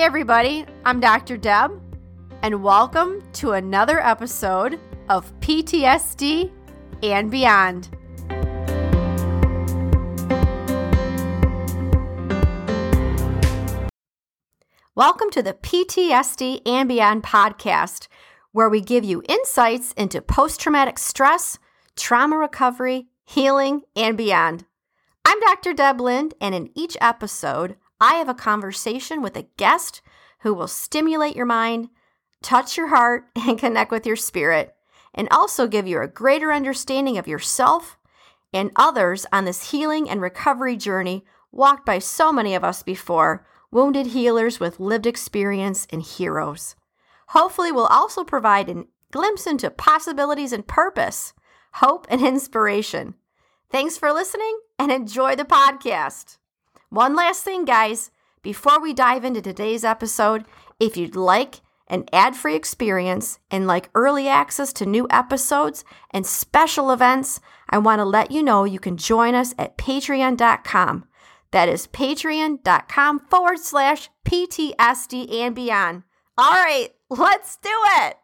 everybody, I'm Dr. Deb, and welcome to another episode of PTSD and Beyond. Welcome to the PTSD and Beyond podcast, where we give you insights into post-traumatic stress, trauma recovery, healing, and beyond. I'm Dr. Deb Lind, and in each episode, I have a conversation with a guest who will stimulate your mind, touch your heart, and connect with your spirit, and also give you a greater understanding of yourself and others on this healing and recovery journey walked by so many of us before, wounded healers with lived experience and heroes. Hopefully, we'll also provide a glimpse into possibilities and purpose, hope, and inspiration. Thanks for listening and enjoy the podcast. One last thing, guys, before we dive into today's episode, if you'd like an ad-free experience and like early access to new episodes and special events, I want to let you know you can join us at patreon.com. That is patreon.com/PTSD and Beyond. All right, let's do it.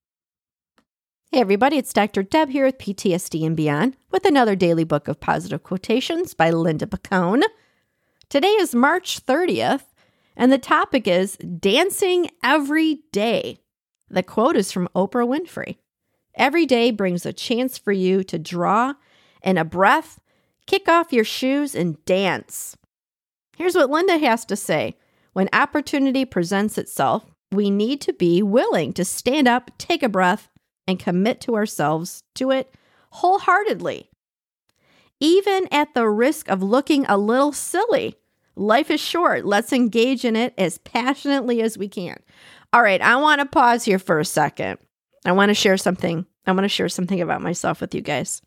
Hey everybody, it's Dr. Deb here with PTSD and Beyond with another daily book of positive quotations by Linda Picone. Today is March 30th, and the topic is dancing every day. The quote is from Oprah Winfrey. Every day brings a chance for you to draw in a breath, kick off your shoes, and dance. Here's what Linda has to say. When opportunity presents itself, we need to be willing to stand up, take a breath, and commit to ourselves to it wholeheartedly. Even at the risk of looking a little silly. Life is short. Let's engage in it as passionately as we can. All right, I want to pause here for a second. I want to share something about myself with you guys.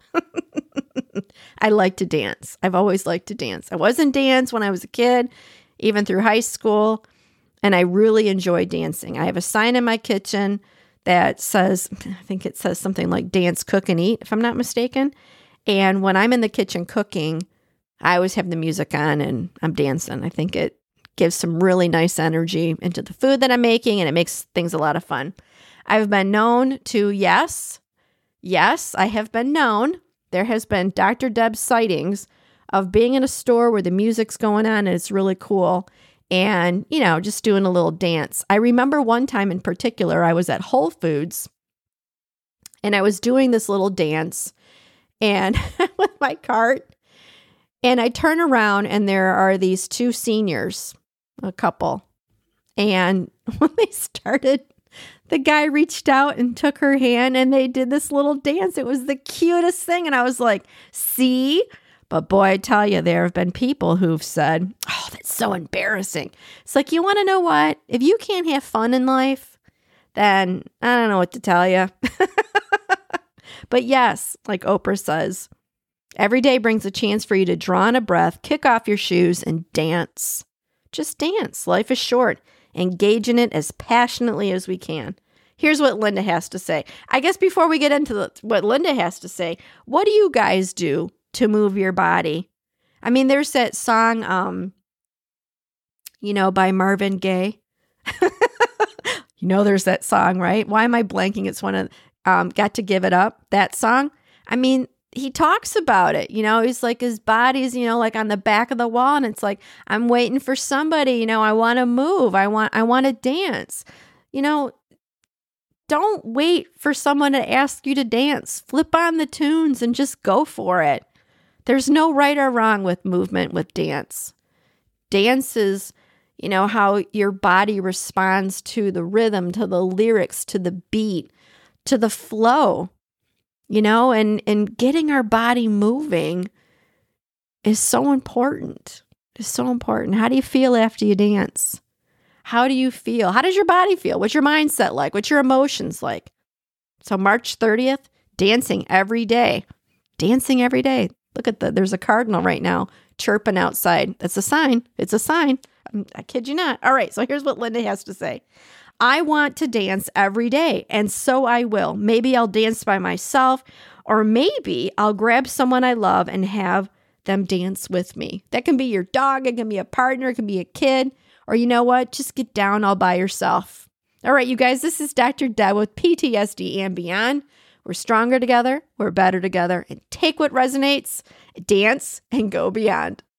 I like to dance. I've always liked to dance. I wasn't dance when I was a kid, even through high school, and I really enjoy dancing. I have a sign in my kitchen that says, I think it says something like dance, cook, and eat, if I'm not mistaken. And when I'm in the kitchen cooking, I always have the music on and I'm dancing. I think it gives some really nice energy into the food that I'm making, and it makes things a lot of fun. I've been known to, yes, I have been known. There has been Dr. Deb sightings of being in a store where the music's going on and it's really cool. And, just doing a little dance. I remember one time in particular, I was at Whole Foods and I was doing this little dance and with my cart. And I turn around and there are these two seniors, a couple. And when they started, the guy reached out and took her hand and they did this little dance. It was the cutest thing. And I was like, see? But boy, I tell you, there have been people who've said, oh, that's so embarrassing. It's like, you want to know what? If you can't have fun in life, then I don't know what to tell you. But yes, like Oprah says, every day brings a chance for you to draw in a breath, kick off your shoes, and dance. Just dance. Life is short. Engage in it as passionately as we can. Here's what Linda has to say. I guess before we get into what Linda has to say, what do you guys do to move your body? I mean, there's that song, by Marvin Gaye. There's that song, right? Why am I blanking? It's one of, Got to Give It Up, that song. I mean, he talks about it, he's like, his body's, like on the back of the wall. And it's like, I'm waiting for somebody, I want to move. I want to dance. Don't wait for someone to ask you to dance. Flip on the tunes and just go for it. There's no right or wrong with movement with dance. Dance is, how your body responds to the rhythm, to the lyrics, to the beat, to the flow. And getting our body moving is so important. It's so important. How do you feel after you dance? How do you feel? How does your body feel? What's your mindset like? What's your emotions like? So March 30th, dancing every day. Dancing every day. Look at there's a cardinal right now chirping outside. That's a sign. It's a sign. I kid you not. All right, so here's what Linda has to say. I want to dance every day, and so I will. Maybe I'll dance by myself, or maybe I'll grab someone I love and have them dance with me. That can be your dog, it can be a partner, it can be a kid, Or you know what? Just get down all by yourself. All right, you guys, this is Dr. Deb with PTSD and Beyond. We're stronger together, we're better together, and take what resonates, dance, and go beyond.